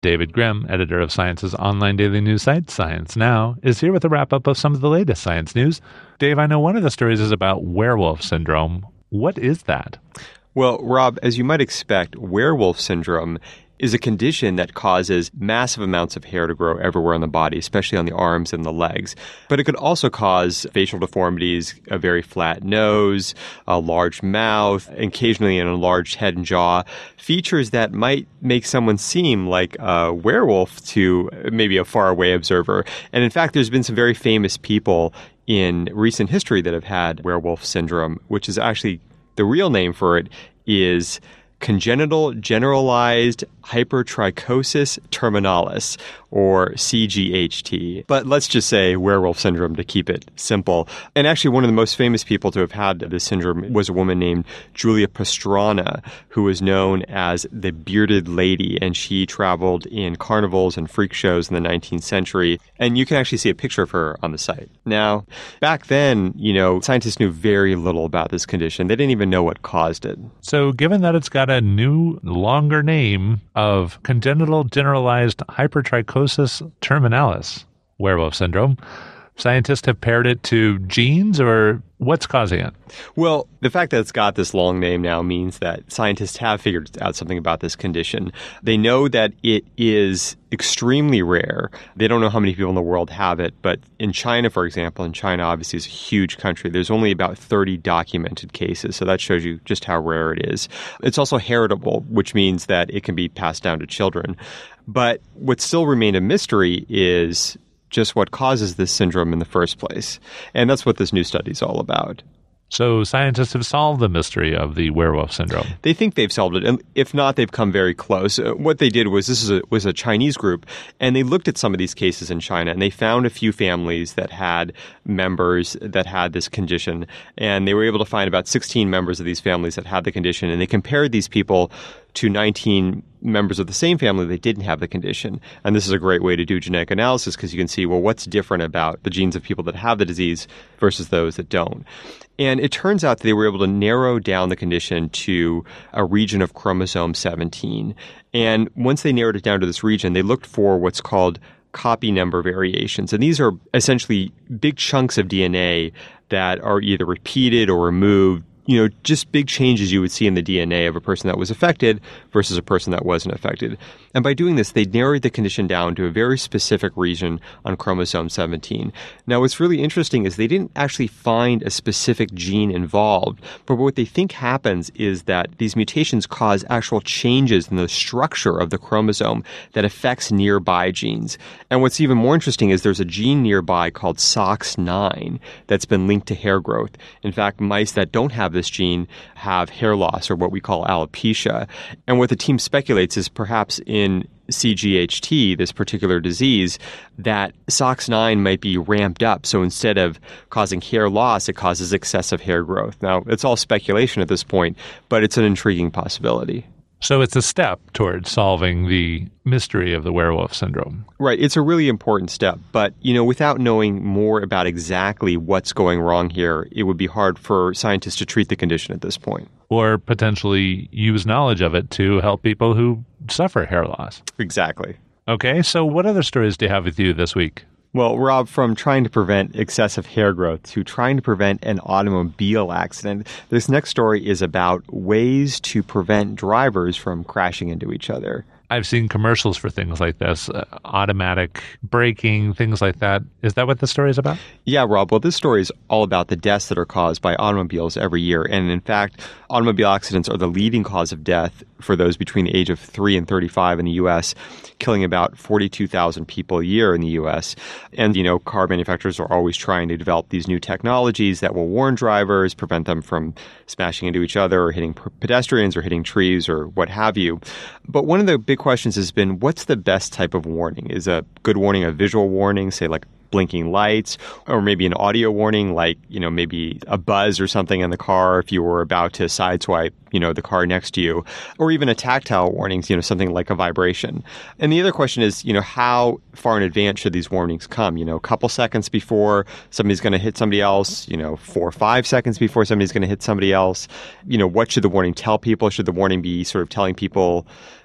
David Grimm, editor of Science's online daily news site, Science Now, is here with a wrap-up of some of the latest science news. Dave, I know one of the stories is about werewolf syndrome. What is that? Well, Rob, as you might expect, werewolf syndrome is a condition that causes massive amounts of hair to grow everywhere on the body, especially on the arms and the legs. But it could also cause facial deformities, a very flat nose, a large mouth, occasionally an enlarged head and jaw, features that might make someone seem like a werewolf to maybe a faraway observer. And in fact, there's been some very famous people in recent history that have had werewolf syndrome, which is actually the real name for it is congenital generalized hypertrichosis terminalis, or CGHT. But let's just say werewolf syndrome to keep it simple. And actually, one of the most famous people to have had this syndrome was a woman named Julia Pastrana, who was known as the Bearded Lady, and she traveled in carnivals and freak shows in the 19th century. And you can actually see a picture of her on the site. Now, back then, scientists knew very little about this condition. They didn't even know what caused it. So given that it's got a new, longer name of congenital generalized hypertrichosis terminalis, werewolf syndrome, scientists have paired it to genes, or what's causing it? Well, the fact that it's got this long name now means that scientists have figured out something about this condition. They know that it is extremely rare. They don't know how many people in the world have it, but in China, for example, and China obviously is a huge country, there's only about 30 documented cases, so that shows you just how rare it is. It's also heritable, which means that it can be passed down to children. But what still remained a mystery is just what causes this syndrome in the first place. And that's what this new study is all about. So scientists have solved the mystery of the werewolf syndrome. They think they've solved it. And if not, they've come very close. What they did was, was a Chinese group, and they looked at some of these cases in China, and they found a few families that had members that had this condition. And they were able to find about 16 members of these families that had the condition. And they compared these people to 19 members of the same family that didn't have the condition. And this is a great way to do genetic analysis because you can see, well, what's different about the genes of people that have the disease versus those that don't. And it turns out that they were able to narrow down the condition to a region of chromosome 17. And once they narrowed it down to this region, they looked for what's called copy number variations. And these are essentially big chunks of DNA that are either repeated or removed, just big changes you would see in the DNA of a person that was affected versus a person that wasn't affected. And by doing this, they narrowed the condition down to a very specific region on chromosome 17. Now, what's really interesting is they didn't actually find a specific gene involved, but what they think happens is that these mutations cause actual changes in the structure of the chromosome that affects nearby genes. And what's even more interesting is there's a gene nearby called SOX9 that's been linked to hair growth. In fact, mice that don't have this gene have hair loss, or what we call alopecia. And what the team speculates is perhaps in CGHT, this particular disease, that SOX9 might be ramped up. So instead of causing hair loss, it causes excessive hair growth. Now, it's all speculation at this point, but it's an intriguing possibility. So it's a step towards solving the mystery of the werewolf syndrome. Right. It's a really important step. But, without knowing more about exactly what's going wrong here, it would be hard for scientists to treat the condition at this point. Or potentially use knowledge of it to help people who suffer hair loss. Exactly. Okay, so what other stories do you have with you this week? Well, Rob, from trying to prevent excessive hair growth to trying to prevent an automobile accident, this next story is about ways to prevent drivers from crashing into each other. I've seen commercials for things like this, automatic braking, things like that. Is that what the story is about? Yeah, Rob. Well, this story is all about the deaths that are caused by automobiles every year. And in fact, automobile accidents are the leading cause of death for those between the age of 3 and 35 in the U.S., killing about 42,000 people a year in the U.S. And, car manufacturers are always trying to develop these new technologies that will warn drivers, prevent them from smashing into each other or hitting pedestrians or hitting trees or what have you. But one of the big questions has been, what's the best type of warning? Is a good warning a visual warning, say like blinking lights, or maybe an audio warning like, maybe a buzz or something in the car if you were about to sideswipe, the car next to you, or even a tactile warning, something like a vibration. And the other question is, how far in advance should these warnings come? A couple seconds before somebody's going to hit somebody else, 4 or 5 seconds before somebody's going to hit somebody else. What should the warning tell people? Should the warning be sort of telling people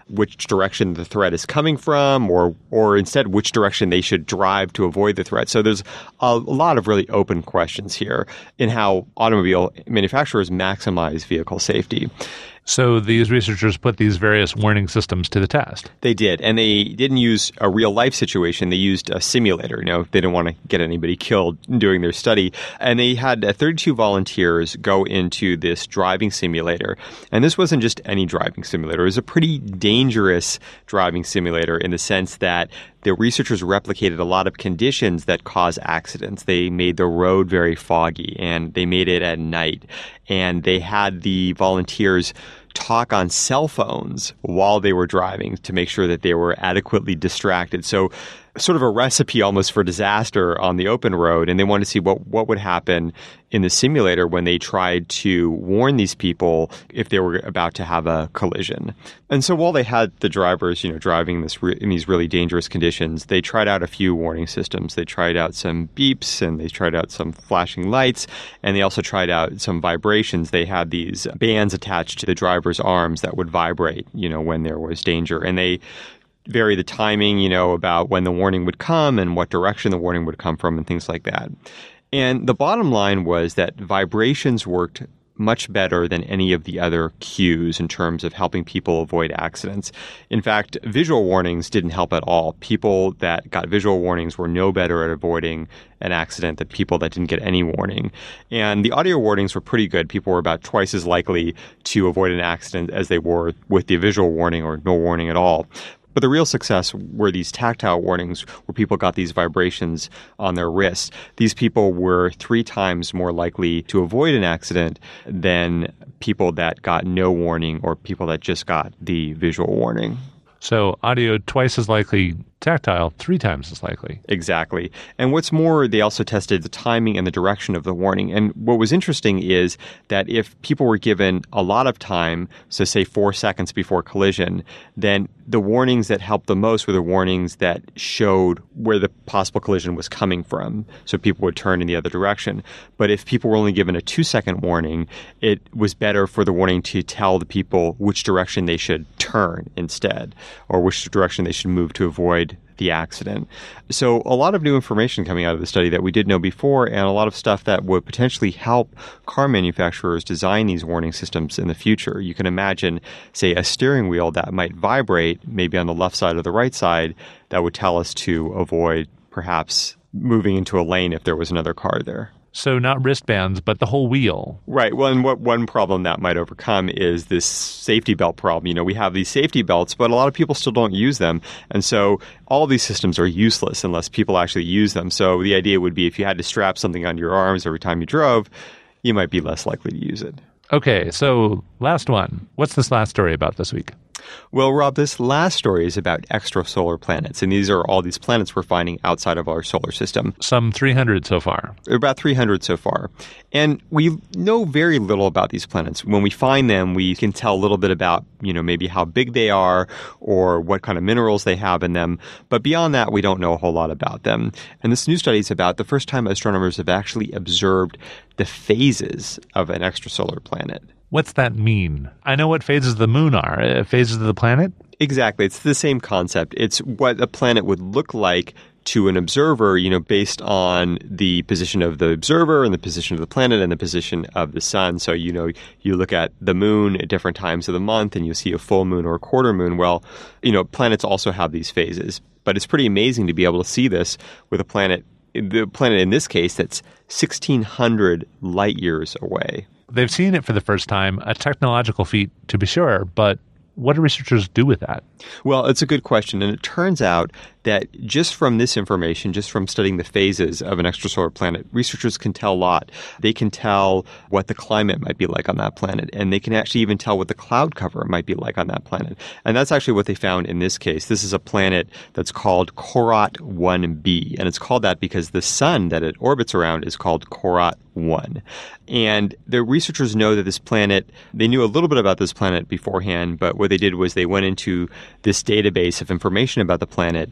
which direction the threat is coming from, or instead which direction they should drive to avoid the threat. So there's a lot of really open questions here in how automobile manufacturers maximize vehicle safety. So these researchers put these various warning systems to the test. They did, and they didn't use a real-life situation. They used a simulator. They didn't want to get anybody killed doing their study. And they had 32 volunteers go into this driving simulator. And this wasn't just any driving simulator. It was a pretty dangerous driving simulator in the sense that the researchers replicated a lot of conditions that cause accidents. They made the road very foggy, and they made it at night. And they had the volunteers talk on cell phones while they were driving to make sure that they were adequately distracted. So sort of a recipe almost for disaster on the open road. And they wanted to see what would happen in the simulator when they tried to warn these people if they were about to have a collision. And so while they had the drivers, driving in these really dangerous conditions, they tried out a few warning systems. They tried out some beeps, and they tried out some flashing lights, and they also tried out some vibrations. They had these bands attached to the driver's arms that would vibrate, when there was danger. And they vary the timing, about when the warning would come and what direction the warning would come from and things like that. And the bottom line was that vibrations worked much better than any of the other cues in terms of helping people avoid accidents. In fact, visual warnings didn't help at all. People that got visual warnings were no better at avoiding an accident than people that didn't get any warning. And the audio warnings were pretty good. People were about twice as likely to avoid an accident as they were with the visual warning or no warning at all. But the real success were these tactile warnings where people got these vibrations on their wrists. These people were 3 times more likely to avoid an accident than people that got no warning or people that just got the visual warning. So audio twice as likely, tactile 3 times as likely. Exactly. And what's more, they also tested the timing and the direction of the warning. And what was interesting is that if people were given a lot of time, so say 4 seconds before collision, then the warnings that helped the most were the warnings that showed where the possible collision was coming from. So people would turn in the other direction. But if people were only given a 2-second warning, it was better for the warning to tell the people which direction they should turn instead, or which direction they should move to avoid the accident. So a lot of new information coming out of the study that we did know before, and a lot of stuff that would potentially help car manufacturers design these warning systems in the future. You can imagine, say, a steering wheel that might vibrate maybe on the left side or the right side that would tell us to avoid perhaps moving into a lane if there was another car there. So not wristbands, but the whole wheel. Right. Well, and one problem that might overcome is this safety belt problem. We have these safety belts, but a lot of people still don't use them. And so all these systems are useless unless people actually use them. So the idea would be if you had to strap something on your arms every time you drove, you might be less likely to use it. Okay, so last one. What's this last story about this week? Well, Rob, this last story is about extrasolar planets, and these are all these planets we're finding outside of our solar system. Some 300 so far. About 300 so far. And we know very little about these planets. When we find them, we can tell a little bit about, maybe how big they are or what kind of minerals they have in them. But beyond that, we don't know a whole lot about them. And this new study is about the first time astronomers have actually observed the phases of an extrasolar planet. What's that mean? I know what phases of the moon are. Phases of the planet? Exactly. It's the same concept. It's what a planet would look like to an observer, based on the position of the observer and the position of the planet and the position of the sun. So, you look at the moon at different times of the month and you see a full moon or a quarter moon. Well, planets also have these phases. But it's pretty amazing to be able to see this with a planet, the planet in this case, that's 1,600 light years away. They've seen it for the first time, a technological feat to be sure, but what do researchers do with that? Well, it's a good question. And it turns out that just from this information, just from studying the phases of an extrasolar planet, researchers can tell a lot. They can tell what the climate might be like on that planet, and they can actually even tell what the cloud cover might be like on that planet. And that's actually what they found in this case. This is a planet that's called Korat 1b, and it's called that because the sun that it orbits around is called Korat 1. And the researchers know that this planet, they knew a little bit about this planet beforehand, but what they did was they went into this database of information about the planet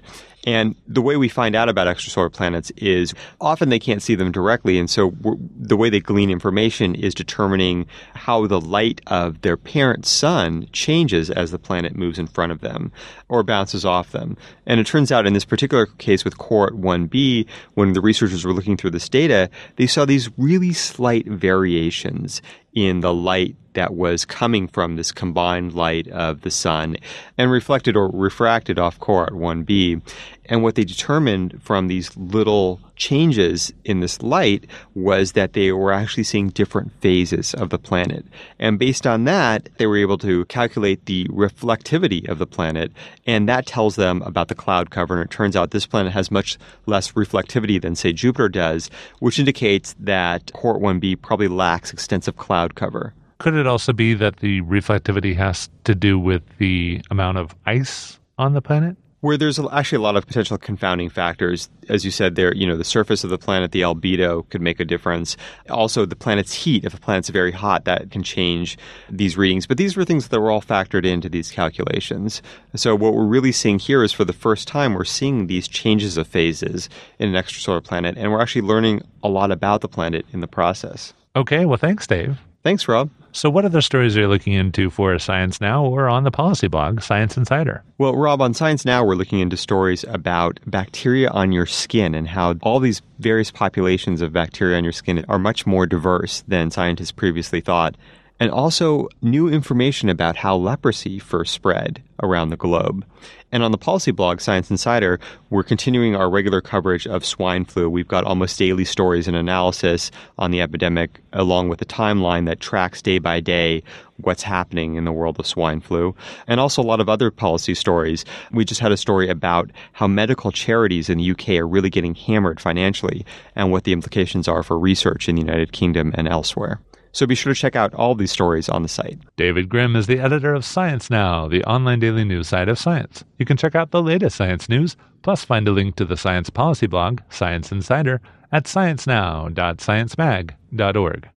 And the way we find out about extrasolar planets is often they can't see them directly. And so the way they glean information is determining how the light of their parent sun changes as the planet moves in front of them or bounces off them. And it turns out in this particular case with Cohort 1b, when the researchers were looking through this data, they saw these really slight variations in the light that was coming from this combined light of the sun and reflected or refracted off Cohort 1b. And what they determined from these little changes in this light was that they were actually seeing different phases of the planet. And based on that, they were able to calculate the reflectivity of the planet, and that tells them about the cloud cover. And it turns out this planet has much less reflectivity than, say, Jupiter does, which indicates that Cohort 1b probably lacks extensive cloud cover. Could it also be that the reflectivity has to do with the amount of ice on the planet? Where there's actually a lot of potential confounding factors. As you said there, the surface of the planet, the albedo could make a difference. Also, the planet's heat. If the planet's very hot, that can change these readings. But these were things that were all factored into these calculations. So what we're really seeing here is for the first time, we're seeing these changes of phases in an extrasolar planet, and we're actually learning a lot about the planet in the process. Okay, well, thanks, Dave. Thanks, Rob. So what other stories are you looking into for Science Now or on the policy blog, Science Insider? Well, Rob, on Science Now, we're looking into stories about bacteria on your skin and how all these various populations of bacteria on your skin are much more diverse than scientists previously thought. And also new information about how leprosy first spread around the globe. And on the policy blog, Science Insider, we're continuing our regular coverage of swine flu. We've got almost daily stories and analysis on the epidemic, along with a timeline that tracks day by day what's happening in the world of swine flu, and also a lot of other policy stories. We just had a story about how medical charities in the UK are really getting hammered financially and what the implications are for research in the United Kingdom and elsewhere. So be sure to check out all these stories on the site. David Grimm is the editor of Science Now, the online daily news site of science. You can check out the latest science news, plus find a link to the science policy blog, Science Insider, at sciencenow.sciencemag.org.